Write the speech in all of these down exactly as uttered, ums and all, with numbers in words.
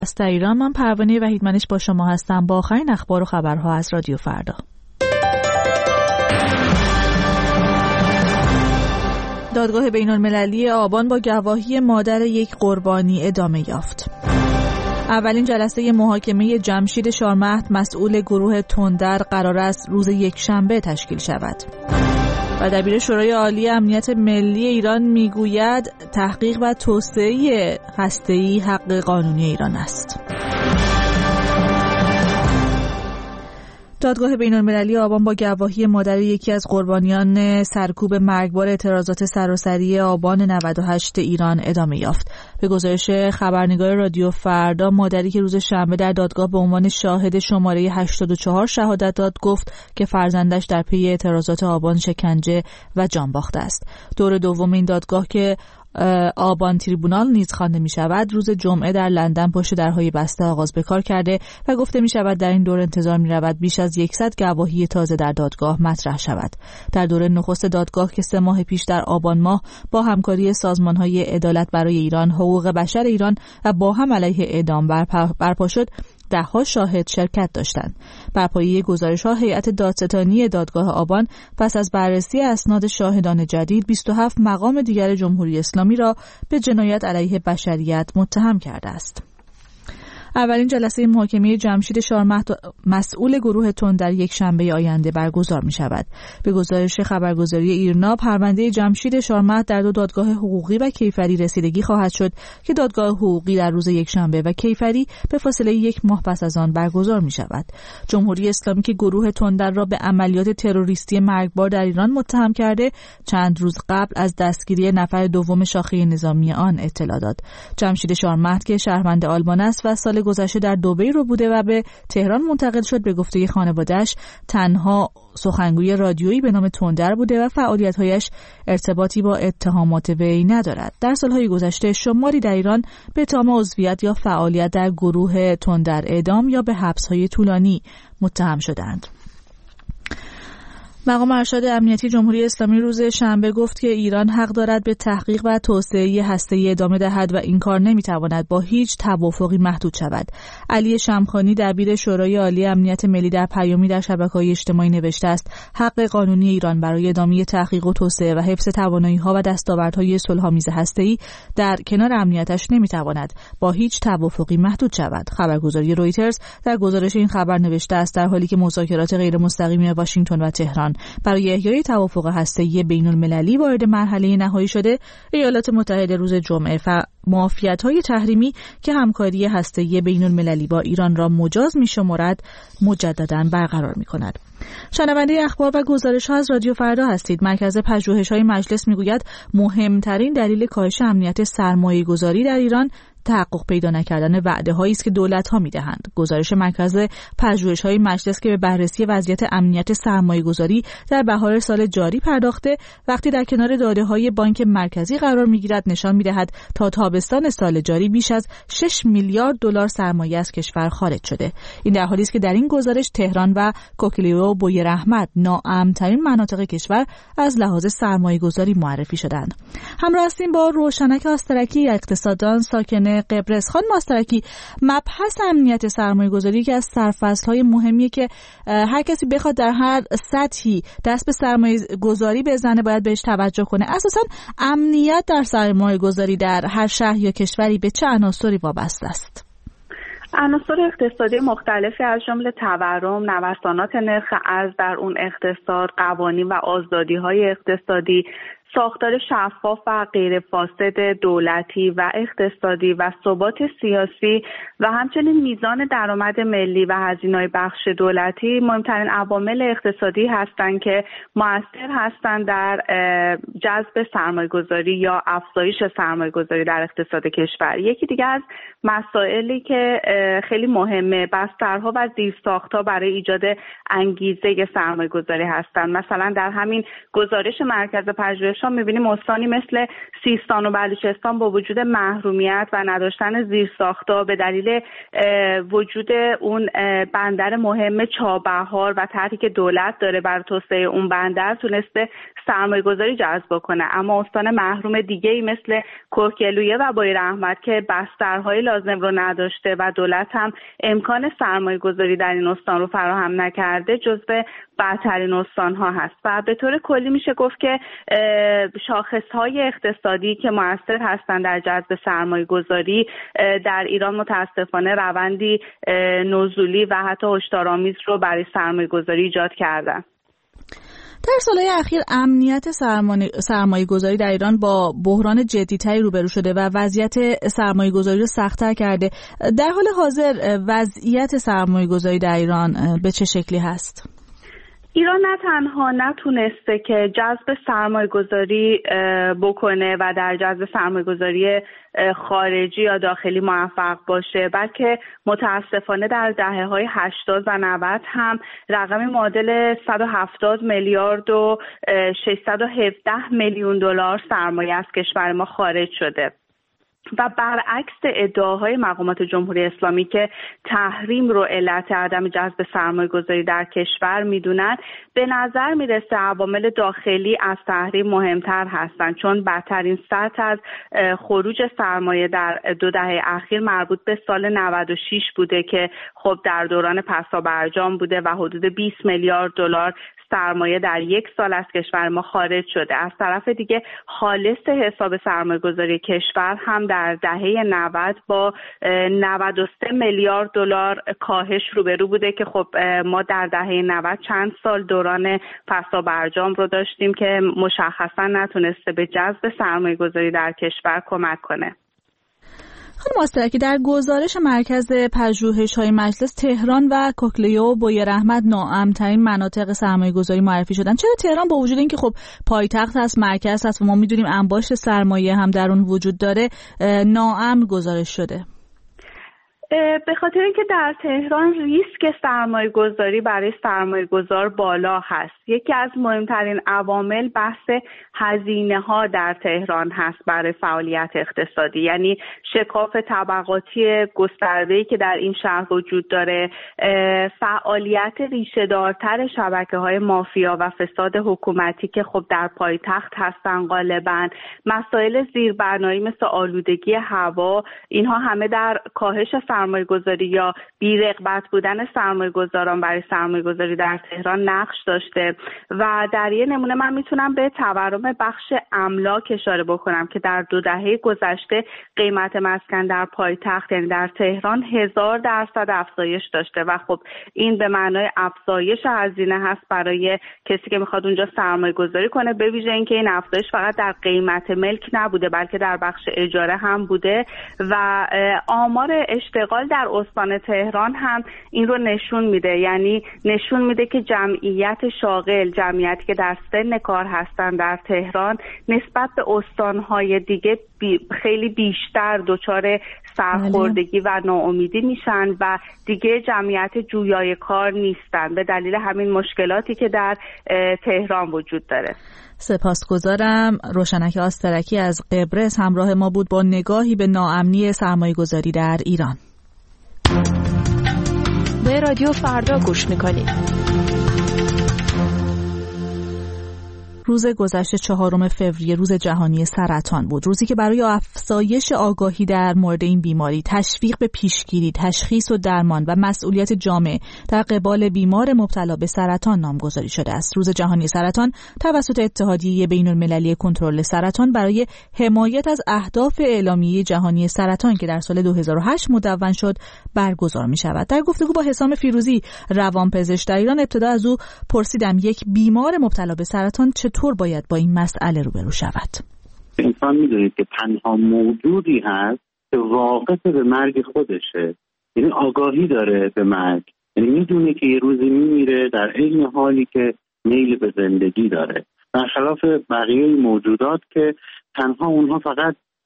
از ایران، من پروانه وحیدمنش با شما هستم با آخرین اخبار و خبرها از رادیو فردا. دادگاه بین‌المللی آبان با گواهی مادر یک قربانی ادامه یافت. اولین جلسه محاکمه جمشید شارمهد مسئول گروه تندر قرار است روز یکشنبه تشکیل شود. و دبیر شورای عالی امنیت ملی ایران میگوید تحقیق و توسعه هسته‌ای حق قانونی ایران است. دادگاه بین‌المللی آبان با گواهی مادر یکی از قربانیان سرکوب مرگبار اعتراضات سراسری آبان نود و هشت ایران ادامه یافت. به گزارش خبرنگار رادیو فردا، مادری که روز شنبه در دادگاه به عنوان شاهد شماره هشتاد و چهار شهادت داد، گفت که فرزندش در پی اعتراضات آبان شکنجه و جان باخته است. دور دوم این دادگاه که آبان تریبونال نیز خوانده می شود، روز جمعه در لندن پشت درهای بسته آغاز به کار کرده و گفته می شود در این دور انتظار می رود بیش از صد گواهی تازه در دادگاه مطرح شود. در دوره نخست دادگاه که سه ماه پیش در آبان ماه با همکاری سازمان‌های عدالت برای ایران، حقوق بشر ایران و با هم علیه اعدام برپا, برپا شد، ده ها شاهد شرکت داشتند. بر پایه گزارش‌ها هیئت دادستانی دادگاه آبان پس از بررسی اسناد شاهدان جدید بیست و هفت مقام دیگر جمهوری اسلامی را به جنایت علیه بشریت متهم کرده است. اولین جلسه محاکمه جمشید شارمهد مسئول گروه تندر یک شنبه آینده برگزار می شود. به گزارش خبرگزاری ایرنا، پرونده جمشید شارمهد در دو دادگاه حقوقی و کیفری رسیدگی خواهد شد که دادگاه حقوقی در روز یک شنبه و کیفری به فاصله یک ماه پس از آن برگزار می شود. جمهوری اسلامی که گروه تندر را به عملیات تروریستی مرگبار در ایران متهم کرده، چند روز قبل از دستگیری نفر دوم شاخه نظامی آن اطلاع داد. جمشید شارمهد که شهروند آلمان است و سال گذشته در دبی رو بوده و به تهران منتقل شد، به گفته خانواده‌اش تنها سخنگوی رادیویی به نام تندر بوده و فعالیت‌هایش ارتباطی با اتهامات وی ندارد. در سالهای گذشته شماری در ایران به اتهام عضویت یا فعالیت در گروه تندر اعدام یا به حبس‌های طولانی متهم شدند. مقام ارشد امنیتی جمهوری اسلامی روز شنبه گفت که ایران حق دارد به تحقیق و توسعه هسته‌ای ادامه دهد و این کار نمی‌تواند با هیچ توافقی محدود شود. علی شمخانی دبیر شورای عالی امنیت ملی در پیامی در شبکه‌های اجتماعی نوشته است حق قانونی ایران برای ادامه تحقیق و توسعه و حفظ توانایی‌ها و دستاوردهای صلح‌آمیز هسته‌ای در کنار امنیتش نمی‌تواند با هیچ توافقی محدود شود. خبرگزاری رویترز در گزارش این خبر نوشته است در حالی که مذاکرات غیر مستقیم واشنگتن و تهران برای احیای توافق هسته‌ای بین‌المللی وارد مرحله نهایی شده، ایالات متحده روز جمعه معافیت‌های تحریمی که همکاری هسته‌ای بین‌المللی با ایران را مجاز می‌شمارد مجدداً برقرار می‌کند. شنونده اخبار و گزارش‌ها از رادیو فردا هستید. مرکز پژوهش‌های مجلس می‌گوید مهمترین دلیل کاهش امنیت سرمایه‌گذاری در ایران تحقق پیدا نکردن وعده‌هایی است که دولت‌ها می‌دهند. گزارش مرکز پژوهش‌های مجلس که به بررسی وضعیت امنیت سرمایه‌گذاری در بهار سال جاری پرداخته، وقتی در کنار داده‌های بانک مرکزی قرار می‌گیرد نشان می‌دهد تا تابستان سال جاری بیش از شش میلیارد دلار سرمایه از کشور خارج شده. این در حالی است که در این گزارش تهران و کوکلیو و بویراحمد ناامن‌ترین مناطق کشور از لحاظ سرمایه‌گذاری معرفی شدند. همراه هستیم با روشنک آسترکی، اقتصاددان ساکن قبرس. خانم آسترکی، مبحث امنیت سرمایه‌گذاری که از سرفصل‌های مهمیه که هر کسی بخواد در هر سطحی دست به سرمایه‌گذاری بزنه باید بهش توجه کنه. اساساً امنیت در سرمایه‌گذاری در هر شهر یا کشوری به چه عناصری وابسته است؟ عناصر اقتصادی مختلفی از جمله تورم، نوسانات نرخ ارز در اون اقتصاد، قوانین و آزادی‌های اقتصادی، ساختار شفاف و غیر فاسد دولتی و اقتصادی و ثبات سیاسی و همچنین میزان درآمد ملی و هزینه‌های بخش دولتی مهمترین عوامل اقتصادی هستند که مؤثر هستند در جذب سرمایه‌گذاری یا افزایش سرمایه‌گذاری در اقتصاد کشور. یکی دیگه از مسائلی که خیلی مهمه بسترها و زیرساخت‌ها برای ایجاد انگیزه سرمایه‌گذاری هستند. مثلا در همین گزارش مرکز پژوهش گزارش‌ها می‌بینیم استانی مثل سیستان و بلوچستان با وجود محرومیت و نداشتن زیرساخت‌ها به دلیل وجود اون بندر مهم چابهار و طرحی که دولت داره برای توسعه اون بندر تونسته سرمایه‌گذاری جذب کنه، اما استان محروم دیگه‌ای مثل کوهگیلویه و بویراحمد که بسترهای لازم رو نداشته و دولت هم امکان سرمایه‌گذاری در این استان رو فراهم نکرده جزو بدترین استان‌ها هست و به طور کلی میشه گفت که شاخص‌های اقتصادی که مؤثر هستند در جذب سرمایه‌گذاری در ایران متاسفانه روندی نزولی و حتی هشدارآمیز رو برای سرمایه‌گذاری ایجاد کردن. در سالهای اخیر امنیت سرمایه گذاری در ایران با بحران جدی‌تری روبرو شده و وضعیت سرمایه گذاری رو سخت‌تر کرده. در حال حاضر وضعیت سرمایه گذاری در ایران به چه شکلی هست؟ ایران نه تنها نتونسته که جذب سرمایه گذاری بکنه و در جذب سرمایه گذاری خارجی یا داخلی موفق باشه، بلکه متاسفانه در دهه‌های هشتاد و نود هم رقم معادل صد و هفتاد میلیارد و ششصد و هفده میلیون دلار سرمایه از کشور ما خارج شده و برعکس ادعاهای مقامات جمهوری اسلامی که تحریم رو علت عدم جذب سرمایه گذاری در کشور میدونن، به نظر میرسه عوامل داخلی از تحریم مهمتر هستند، چون بدترین سطح از خروج سرمایه در دو دهه اخیر مربوط به سال نود و شش بوده که خب در دوران پسابرجام بوده و حدود بیست میلیارد دلار سرمایه در یک سال از کشور ما خارج شده. از طرف دیگه خالص حساب سرمایه گذاری کشور هم در دهه نود با نود و سه میلیارد دلار کاهش روبرو بوده که خب ما در دهه نود چند سال دوران پسابرجام رو داشتیم که مشخصا نتونسته به جذب سرمایه گذاری در کشور کمک کنه. خانم آسترکی، در گزارش مرکز پژوهش‌های مجلس تهران و کوهگیلویه و بویراحمد ناامن‌ترین مناطق سرمایه‌گذاری معرفی شدن. چرا تهران با وجود اینکه خب پایتخت هست، مرکز هست و ما می‌دونیم انباشت سرمایه هم در اون وجود داره، ناامن گزارش شده؟ به خاطر اینکه در تهران ریسک سرمایه گذاری برای سرمایه گذار بالا هست. یکی از مهمترین عوامل بحث هزینه ها در تهران هست برای فعالیت اقتصادی، یعنی شکاف طبقاتی گسترده‌ای که در این شهر وجود داره، فعالیت ریشه دارتر شبکه های مافیا و فساد حکومتی که خب در پایتخت هستن غالبا، مسائل زیربنایی مثل آلودگی هوا، اینها همه در کاهش سرمایه گذاری یا بی‌رغبت بودن سرمایه گذاران برای سرمایه گذاری در تهران نقش داشته. و در یه نمونه من میتونم به تورم بخش املاک اشاره بکنم که در دو دهه گذشته قیمت مسکن در پایتخت یعنی در تهران هزار درصد افزایش داشته و خب این به معنای افزایش هزینه هست برای کسی که میخواد اونجا سرمایه گذاری کنه، به ویژه اینکه این افزایش فقط در قیمت ملک نبوده بلکه در بخش اجاره هم بوده و آمار اشتغال در استان تهران هم این رو نشون میده، یعنی نشون میده که جمعیت شاغل، جمعیتی که در سن کار هستن در تهران نسبت به استانهای دیگه بی خیلی بیشتر دچار سرخوردگی و ناامیدی میشن و دیگه جمعیت جویای کار نیستن به دلیل همین مشکلاتی که در تهران وجود داره. سپاسگزارم. روشنک آسترکی از قبرس همراه ما بود با نگاهی به ناامنی سرمایه گذاری در ایران. به رادیو فردا گوش میکنید. روز گذشته چهارم فوریه روز جهانی سرطان بود، روزی که برای افزایش آگاهی در مورد این بیماری، تشویق به پیشگیری، تشخیص و درمان و مسئولیت جامعه در قبال بیمار مبتلا به سرطان نامگذاری شده است. روز جهانی سرطان توسط اتحادیه بین‌المللی کنترل سرطان برای حمایت از اهداف اعلامیه جهانی سرطان که در سال دو هزار و هشت مدون شد برگزار می شود. در گفتگو با حسام فیروزی روانپزشک در ایران ابتدا از او پرسیدم یک بیمار مبتلا به سرطان چطور باید با این مسئله روبرو شود؟ انسان میدونید که تنها موجودی هست که واقف به مرگ خودشه، یعنی آگاهی داره به مرگ، یعنی میدونه که یه روزی میمیره در عین حالی که میل به زندگی داره، برخلاف بقیه موجودات که تنها اونها فقط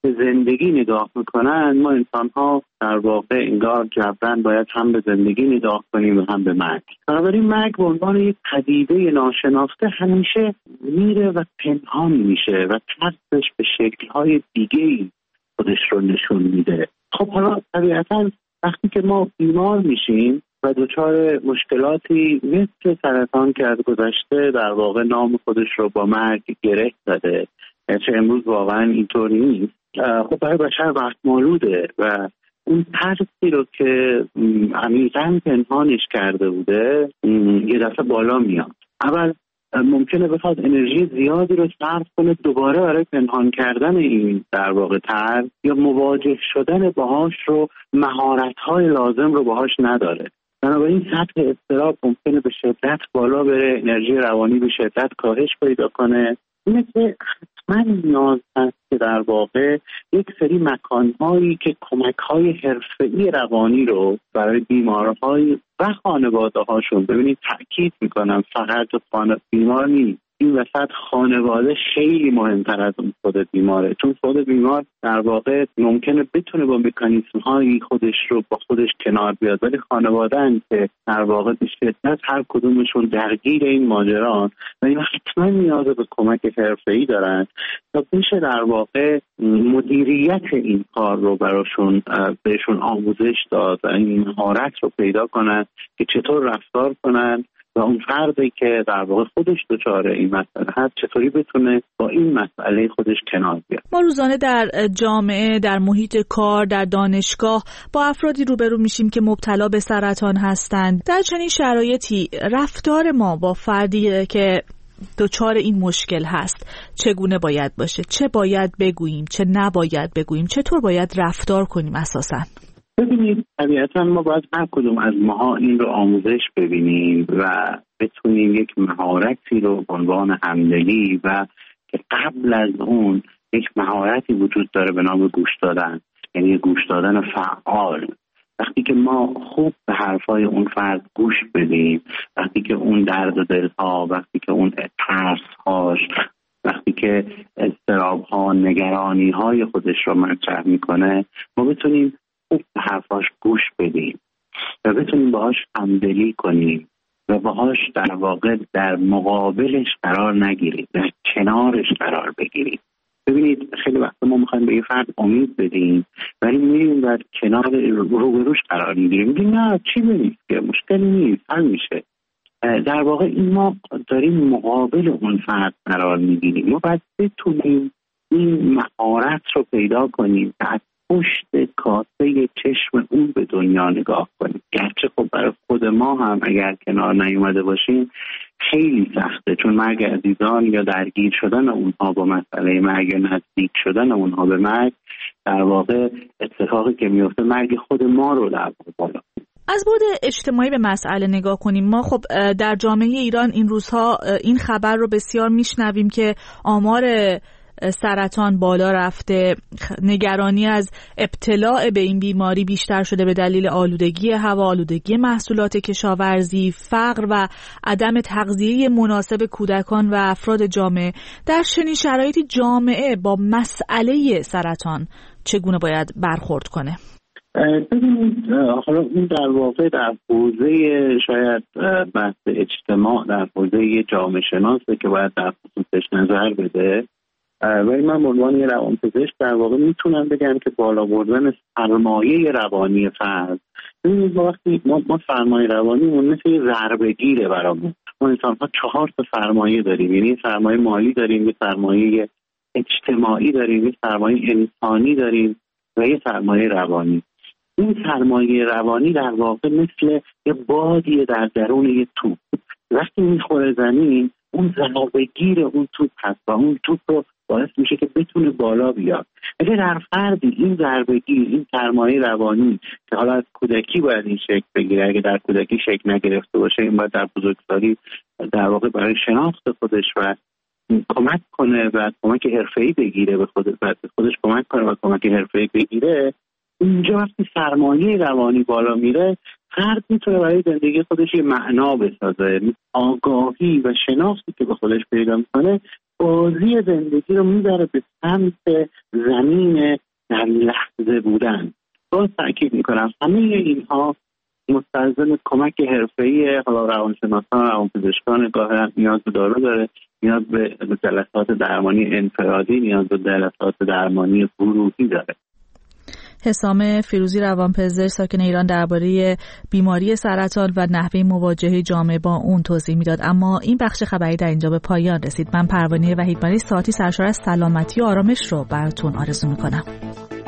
به زندگی نگاه میکنن، ما انسان ها در واقع انگار جبران باید هم به زندگی نگاه کنیم و هم به مرگ. بنابراین مرگ به عنوان یک پدیده ناشناخته همیشه میره و پنهان میشه و ترسش به شکل‌های دیگه‌ای خودش رو نشون میده. خب حالا طبیعتاً وقتی که ما بیمار میشیم و دچار مشکلاتی مثل سرطان که از گذشته در واقع نام خودش رو با مرگ گره زده، چه امروز واقعا اینطور نیست، خب برای بشر وقت مالوده و اون ترسی رو که عمیقاً پنهانش کرده بوده یه دفعه بالا میاد. اول ممکنه بخواد انرژی زیادی رو صرف کنه دوباره برای پنهان کردن این در واقع ترس یا مواجه شدن باهاش رو مهارت‌های لازم رو باهاش نداره. بنابراین سطح اضطراب ممکنه به شدت بالا بره، انرژی روانی به شدت کاهش پیدا کنه. اینه که حتما نیاز هست که در واقع یک سری مکانهایی که کمک‌های حرفه‌ای روانی رو برای بیمارهای و خانواده هاشون، ببینید تأکید میکنم فقط خانه بیمار نیست، این وسط خانواده خیلی مهمتر از اون خود بیماره، چون خود بیمار در واقع ممکنه بتونه با مکانیزم هایی خودش رو با خودش کنار بیاد، ولی خانواده هن که در واقع به شدت هر کدومشون درگیر این ماجران و این حتما نیاز به کمک حرفه‌ای دارن تا بشه در واقع مدیریت این کار رو براشون بهشون آموزش داد و این مهارت رو پیدا کنن که چطور رفتار کنن و اون فردی که در واقع خودش دچار این مسئله هست چطوری بتونه با این مسئله خودش کنار بیاد. ما روزانه در جامعه، در محیط کار، در دانشگاه با افرادی روبرو میشیم که مبتلا به سرطان هستند. در چنین شرایطی رفتار ما با فردی که دچار این مشکل هست چگونه باید باشه؟ چه باید بگوییم، چه نباید بگوییم، چطور باید رفتار کنیم اساساً؟ ببینید طبیعتا ما باید هر کدوم از ماها این رو آموزش ببینیم و بتونیم یک مهارتی رو به عنوان همدلی و که قبل از اون یک مهارتی وجود داره به نام گوش دادن، یعنی گوش دادن فعال. وقتی که ما خوب به حرفای اون فرد گوش بدیم، وقتی که اون درد و دلها، وقتی که اون ترس‌هاش، وقتی که اضطراب‌ها، نگرانی‌های خودش رو مطرح می‌کنه، ما بتونیم خوب به حرفاش گوش بدیم و بتونیم باهاش همدلی کنیم و باهاش در واقع در مقابلش قرار نگیریم، در کنارش قرار بگیریم. ببینید خیلی وقت ما میخوایم به یه فرد امید بدیم ولی میریم در کنار روبروش قرار میگیریم، میگیم نه چی نیست که مشکلی نیست حل میشه. در واقع این ما داریم مقابل اون فرد قرار میگیریم. ما باید بتونیم این مهارت رو پیدا کنیم که پشت کاسه چشم اون به دنیا نگاه کنیم. گرچه خب برای خود ما هم اگر کنار نیومده باشیم خیلی سخته، چون مرگ عزیزان یا درگیر شدن اونها با مسئله مرگ یا نزدیک شدن اونها به مرگ در واقع اتفاقی که میفته مرگ خود ما رو در واقع بالا. از بعد اجتماعی به مسئله نگاه کنیم، ما خب در جامعه ایران این روزها این خبر رو بسیار میشنویم که آمار سرطان بالا رفته، نگرانی از ابتلاع به این بیماری بیشتر شده به دلیل آلودگی هوا، آلودگی محصولات کشاورزی، فقر و عدم تغذیه مناسب کودکان و افراد جامعه. در چنین شرایطی جامعه با مسئله سرطان چگونه باید برخورد کنه؟ ببینید حالا این در واقع در حوزه شاید بحث اجتماع، در حوزه جامعه شناسه که باید در خصوصش نظر بده، ولی من به عنوان یه روانپزشک در واقع میتونم بگم که بالا بردن سرمایه روانی فرد، ببینید ما وقتی ما, ما سرمایه روانیمون مثل یه ضربه‌گیره برامون. ما انسان‌ها چهار تا سرمایه داریم، یعنی سرمایه مالی داریم، یه سرمایه اجتماعی داریم، یه سرمایه انسانی داریم و یه سرمایه روانی. این سرمایه روانی در واقع مثل یه بادیه در درون یه توپ، وقتی میخوره زمین اون ضربه‌گیر اون توپ هست و اون توپ رو باعث میشه که بتونه بالا بیاد. اگه در فردی این ضربه‌گیر، این سرمایه روانی که حالا از کودکی باید این شکل بگیره، اگه در کودکی شکل نگرفته باشه این باید در بزرگسالی در واقع برای شناخت خودش و کمک کنه و کمک حرفه‌ای بگیره، به خودش خودش کمک کنه و کمک حرفه‌ای بگیره. اینجا وقتی سرمایه روانی بالا میره فرد میتونه برای زندگی خودش یه معنا بسازه. آگاهی و شناختی که به خودش پیدا میکنه بازی زندگی رو میبره به سمت زمین در لحظه بودن. باز تأکید میکنم همه اینها مستلزم کمک حرفه‌ای حالا روانشناسان، روانپزشکان گاهی نیاز به دارو داره، نیاز به جلسات درمانی انفرادی، نیاز به جلسات درمانی گروهی داره. حسام فیروزی روانپزشک ساکن ایران درباره بیماری سرطان و نحوه مواجهه جامعه با اون توضیح میداد. اما این بخش خبری در اینجا به پایان رسید. من پروانه وحیدمانی ساعتی سرشار از سلامتی و آرامش رو براتون آرزو میکنم.